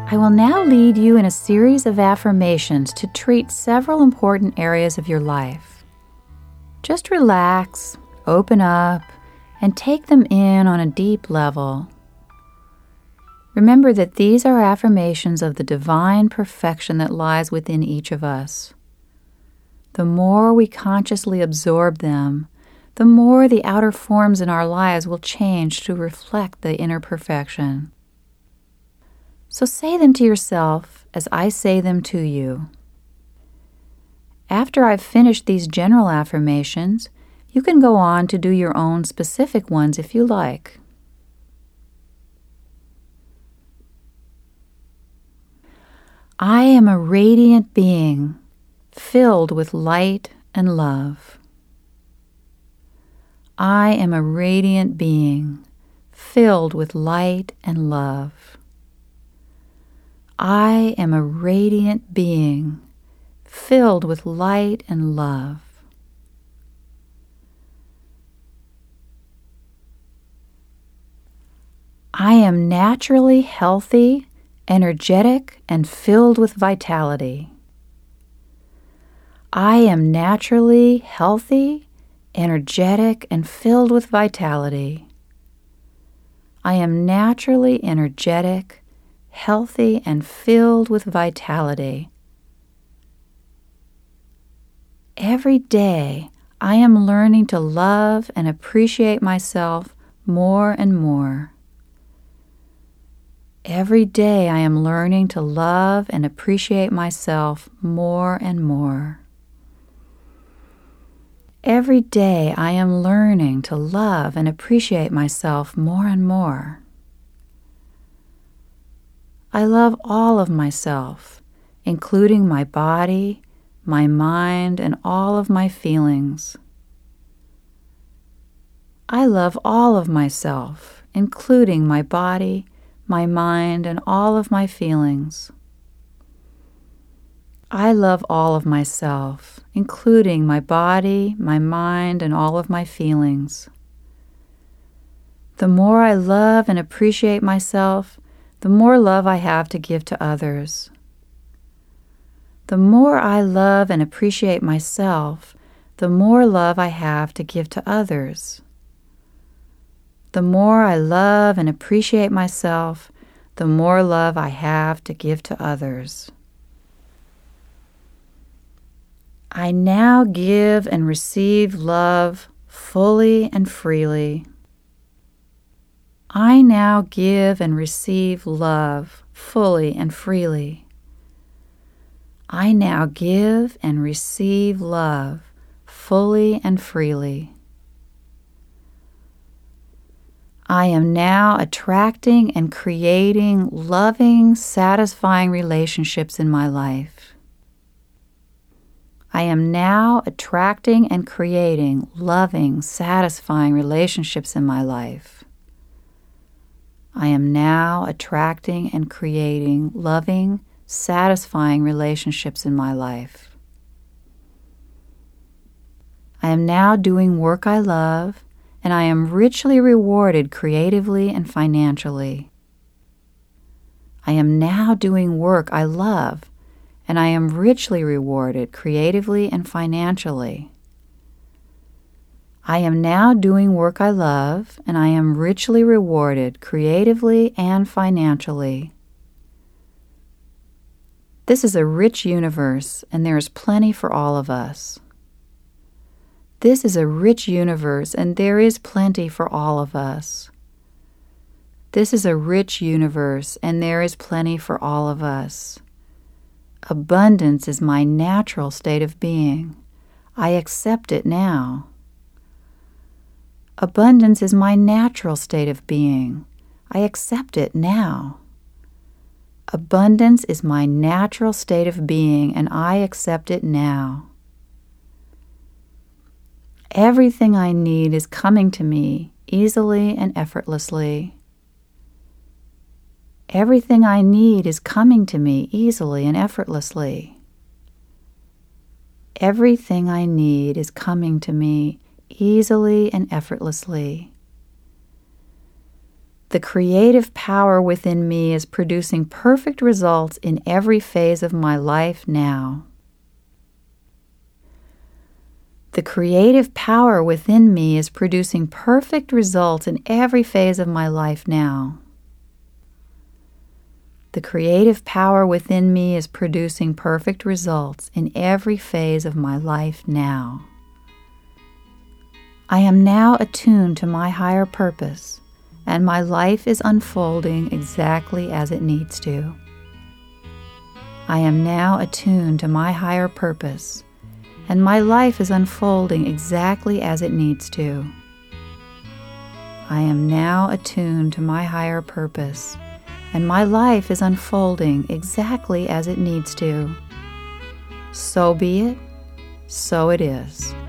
I will now lead you in a series of affirmations to treat several important areas of your life. Just relax, open up, and take them in on a deep level. Remember that these are affirmations of the divine perfection that lies within each of us. The more we consciously absorb them, the more the outer forms in our lives will change to reflect the inner perfection. So say them to yourself as I say them to you. After I've finished these general affirmations, you can go on to do your own specific ones if you like. I am a radiant being, filled with light and love. I am a radiant being, filled with light and love. I am a radiant being, filled with light and love. I am naturally healthy, energetic, and filled with vitality. I am naturally healthy, energetic, and filled with vitality. I am naturally energetic, healthy, and filled with vitality. Every day, I am learning to love and appreciate myself more and more. Every day, I am learning to love and appreciate myself more and more. Every day, I am learning to love and appreciate myself more and more. I love all of myself, including my body, my mind, and all of my feelings. I love all of myself, including my body, my mind, and all of my feelings. I love all of myself, including my body, my mind, and all of my feelings. The more I love and appreciate myself, the more love I have to give to others. The more I love and appreciate myself, the more love I have to give to others. The more I love and appreciate myself, the more love I have to give to others. I now give and receive love fully and freely. I now give and receive love fully and freely. I now give and receive love fully and freely. I am now attracting and creating loving, satisfying relationships in my life. I am now attracting and creating loving, satisfying relationships in my life. I am now attracting and creating loving, satisfying relationships in my life. I am now doing work I love, and I am richly rewarded creatively and financially. I am now doing work I love, and I am richly rewarded creatively and financially. I am now doing work I love, and I am richly rewarded creatively and financially. This is a rich universe, and there is plenty for all of us. This is a rich universe, and there is plenty for all of us. This is a rich universe, and there is plenty for all of us. Abundance is my natural state of being. I accept it now. Abundance is my natural state of being. I accept it now. Abundance is my natural state of being, and I accept it now. Everything I need is coming to me easily and effortlessly. Everything I need is coming to me easily and effortlessly. Everything I need is coming to me easily and effortlessly. The creative power within me is producing perfect results in every phase of my life now. The creative power within me is producing perfect results in every phase of my life now. The creative power within me is producing perfect results in every phase of my life now. I am now attuned to my higher purpose, and my life is unfolding exactly as it needs to. I am now attuned to my higher purpose, and my life is unfolding exactly as it needs to. I am now attuned to my higher purpose, and my life is unfolding exactly as it needs to. So be it, so it is.